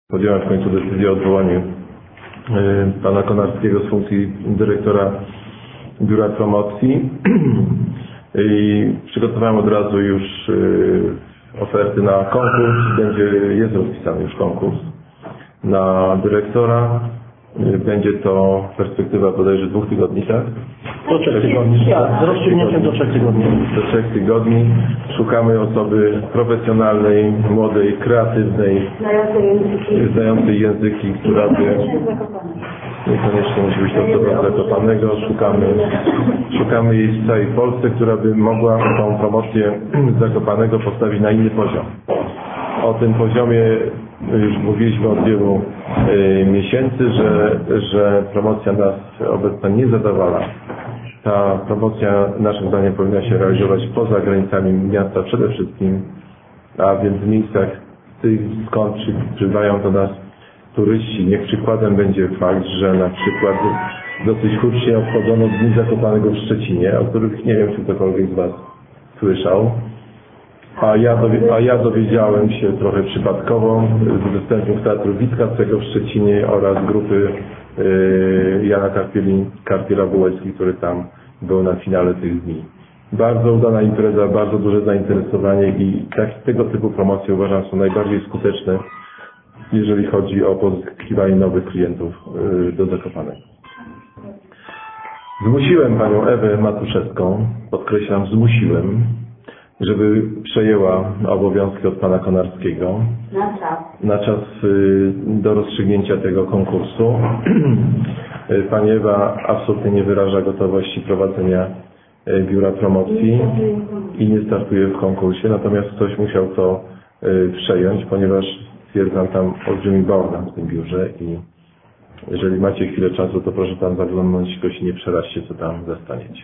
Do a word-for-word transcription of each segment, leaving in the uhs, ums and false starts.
Podjąłem w końcu decyzję o odwołaniu pana Konarskiego z funkcji dyrektora Biura Promocji i przygotowałem od razu już oferty na konkurs. Będzie, jest rozpisany już konkurs na dyrektora. Będzie to perspektywa bodajże dwóch tygodni, tak? Do trzech tygodni. Z rozstrzygnięciem do trzech tygodni. Do trzech tygodni. Szukamy osoby profesjonalnej, młodej, kreatywnej, znającej języki, która by niekoniecznie musi być osobą Zakopanego. Szukamy, szukamy jej w całej Polsce, która by mogła tą promocję Zakopanego postawić na inny poziom. O tym poziomie już mówiliśmy od wielu y, miesięcy, że, że promocja nas obecna nie zadawala. Ta promocja naszym zdaniem powinna się realizować poza granicami miasta przede wszystkim, a więc w miejscach tych, skąd przybywają do nas turyści. Niech przykładem będzie fakt, że na przykład dosyć hucznie obchodzono Dni Zakopanego w Szczecinie, o których nie wiem, czy ktokolwiek z Was słyszał. A ja, dowi a ja dowiedziałem się trochę przypadkowo z występów Teatru Witkacego w Szczecinie oraz grupy yy, Jana Karpieli, Karpiela-Bułecki, który tam był na finale tych dni. Bardzo udana impreza, bardzo duże zainteresowanie i tak, tego typu promocje uważam są najbardziej skuteczne, jeżeli chodzi o pozyskiwanie nowych klientów yy, do Zakopanego. Zmusiłem panią Ewę Matuszewską, podkreślam, zmusiłem, żeby przejęła obowiązki od pana Konarskiego na czas, na czas y, do rozstrzygnięcia tego konkursu. Pani Ewa absolutnie nie wyraża gotowości prowadzenia y, biura promocji i nie startuje w konkursie, natomiast ktoś musiał to y, przejąć, ponieważ stwierdzam tam olbrzymi bałagan w tym biurze i jeżeli macie chwilę czasu, to proszę tam zaglądnąć, tylko się nie przeraźcie, co tam zastaniecie.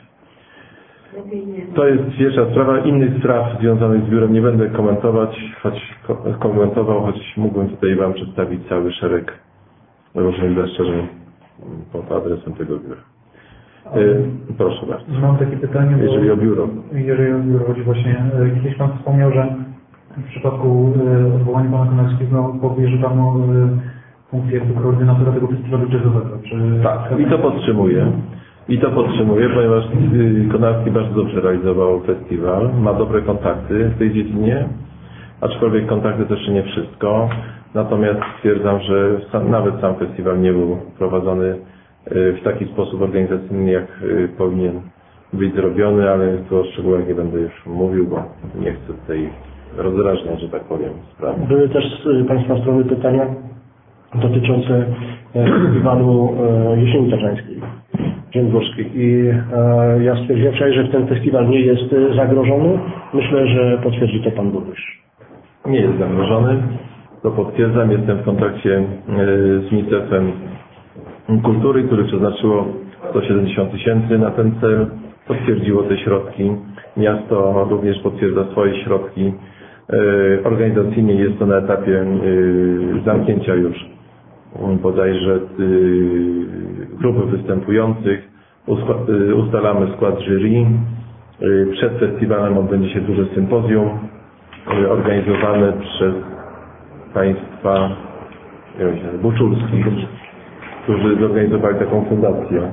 To jest pierwsza sprawa. Innych spraw związanych z biurem nie będę komentować, choć komentował, choć mógłbym tutaj Wam przedstawić cały szereg różnych zastrzeżeń pod adresem tego biura. Yy, proszę bardzo. Mam takie pytanie, bo jeżeli o biuro. Jeżeli o biuro chodzi właśnie, kiedyś Pan wspomniał, że w przypadku odwołania Pana Konarskiego powierzył Panu funkcję koordynatora tego festiwalu jazzowego. Czy... Tak, i to podtrzymuję. I to podtrzymuję, ponieważ Konarski bardzo dobrze realizował festiwal, ma dobre kontakty w tej dziedzinie, aczkolwiek kontakty to jeszcze nie wszystko. Natomiast stwierdzam, że sam, nawet sam festiwal nie był prowadzony w taki sposób organizacyjny, jak powinien być zrobiony, ale tu o szczegółach nie będę już mówił, bo nie chcę tutaj rozdrażniać, że tak powiem, sprawy. Były też z Państwa strony pytania dotyczące festiwalu Jesieni Tarzańskiej. Dworskiej. I e, ja stwierdziłem wczoraj, że ten festiwal nie jest e, zagrożony. Myślę, że potwierdzi to Pan Burmistrz. Nie jest zagrożony. To potwierdzam. Jestem w kontakcie e, z Ministerstwem Kultury, które przeznaczyło sto siedemdziesiąt tysięcy na ten cel. Potwierdziło te środki. Miasto również potwierdza swoje środki. E, organizacyjnie jest to na etapie e, zamknięcia już bodajże y, grupy występujących, y, ustalamy skład jury. Y, przed festiwalem odbędzie się duże sympozjum y, organizowane przez państwa y, buczulskich, którzy zorganizowali taką fundację.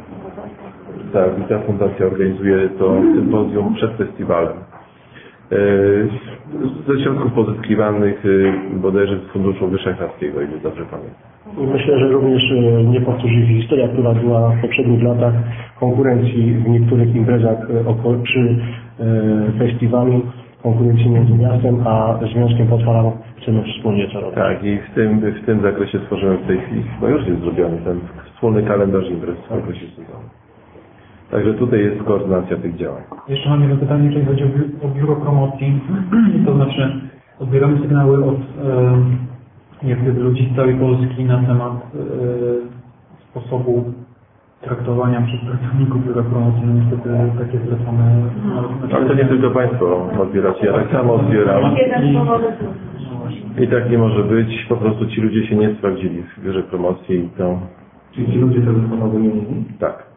Tak, i ta fundacja organizuje to sympozjum przed festiwalem. Ze środków pozyskiwanych bodajże z Funduszu Wyszehradzkiego, o ile dobrze pamiętam. Myślę, że również nie powtórzy się historia, która była w poprzednich latach konkurencji w niektórych imprezach przy festiwalu, konkurencji między miastem a Związkiem Podfalą. Chcemy wspólnie to robić. Tak, i w tym, w tym zakresie stworzymy w tej chwili, bo już jest zrobiony ten wspólny kalendarz imprez w okresie sezonu. Także tutaj jest koordynacja tych działań. Jeszcze mam jedno pytanie, jeżeli chodzi o, biuro, o biuro promocji. To znaczy, odbieramy sygnały od e, jak gdyby ludzi z całej Polski na temat e, sposobu traktowania przez pracowników biura promocji. No niestety takie zwracamy. Ale to nie tylko Państwo odbieracie, ja tak samo odbieram. I tak nie może być. Po prostu ci ludzie się nie sprawdzili w biurze promocji i to... Czyli ci ludzie tego wymienili? Tak.